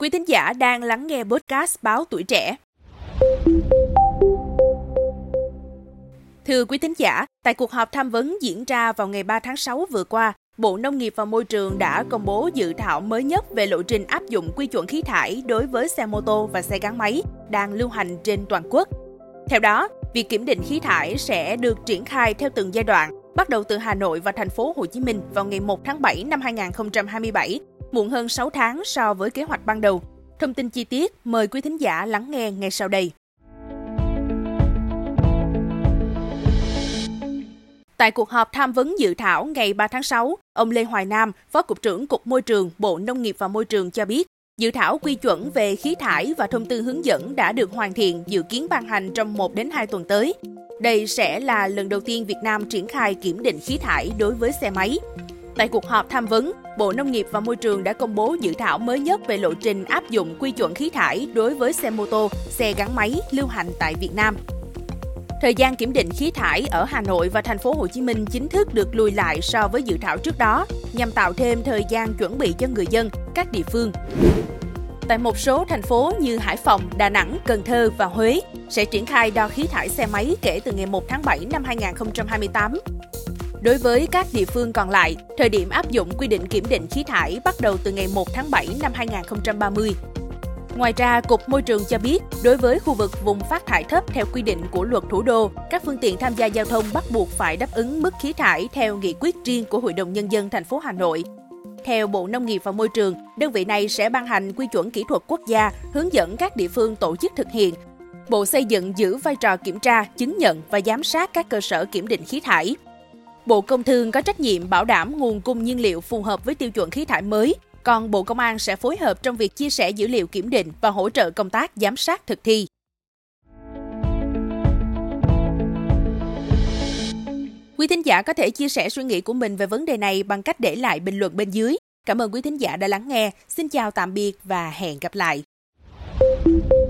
Quý thính giả đang lắng nghe podcast Báo Tuổi Trẻ. Thưa quý thính giả, tại cuộc họp tham vấn diễn ra vào ngày 3 tháng 6 vừa qua, Bộ Nông nghiệp và Môi trường đã công bố dự thảo mới nhất về lộ trình áp dụng quy chuẩn khí thải đối với xe mô tô và xe gắn máy đang lưu hành trên toàn quốc. Theo đó, việc kiểm định khí thải sẽ được triển khai theo từng giai đoạn, bắt đầu từ Hà Nội và thành phố Hồ Chí Minh vào ngày 1 tháng 7 năm 2027, muộn hơn 6 tháng so với kế hoạch ban đầu. Thông tin chi tiết, mời quý thính giả lắng nghe ngay sau đây. Tại cuộc họp tham vấn dự thảo ngày 3 tháng 6, ông Lê Hoài Nam, Phó Cục trưởng Cục Môi trường, Bộ Nông nghiệp và Môi trường cho biết, dự thảo quy chuẩn về khí thải và thông tư hướng dẫn đã được hoàn thiện, dự kiến ban hành trong 1 đến 2 tuần tới. Đây sẽ là lần đầu tiên Việt Nam triển khai kiểm định khí thải đối với xe máy. Tại cuộc họp tham vấn, Bộ Nông nghiệp và Môi trường đã công bố dự thảo mới nhất về lộ trình áp dụng quy chuẩn khí thải đối với xe mô tô, xe gắn máy lưu hành tại Việt Nam. Thời gian kiểm định khí thải ở Hà Nội và thành phố Hồ Chí Minh chính thức được lùi lại so với dự thảo trước đó, nhằm tạo thêm thời gian chuẩn bị cho người dân, các địa phương. Tại một số thành phố như Hải Phòng, Đà Nẵng, Cần Thơ và Huế sẽ triển khai đo khí thải xe máy kể từ ngày 1 tháng 7 năm 2028. Đối với các địa phương còn lại, thời điểm áp dụng quy định kiểm định khí thải bắt đầu từ ngày 1 tháng 7 năm 2030. Ngoài ra, Cục Môi trường cho biết, đối với khu vực vùng phát thải thấp theo quy định của Luật Thủ đô, các phương tiện tham gia giao thông bắt buộc phải đáp ứng mức khí thải theo nghị quyết riêng của Hội đồng Nhân dân thành phố Hà Nội. Theo Bộ Nông nghiệp và Môi trường, đơn vị này sẽ ban hành quy chuẩn kỹ thuật quốc gia, hướng dẫn các địa phương tổ chức thực hiện. Bộ Xây dựng giữ vai trò kiểm tra, chứng nhận và giám sát các cơ sở kiểm định khí thải. Bộ Công Thương có trách nhiệm bảo đảm nguồn cung nhiên liệu phù hợp với tiêu chuẩn khí thải mới, còn Bộ Công an sẽ phối hợp trong việc chia sẻ dữ liệu kiểm định và hỗ trợ công tác giám sát thực thi. Quý thính giả có thể chia sẻ suy nghĩ của mình về vấn đề này bằng cách để lại bình luận bên dưới. Cảm ơn quý thính giả đã lắng nghe. Xin chào tạm biệt và hẹn gặp lại.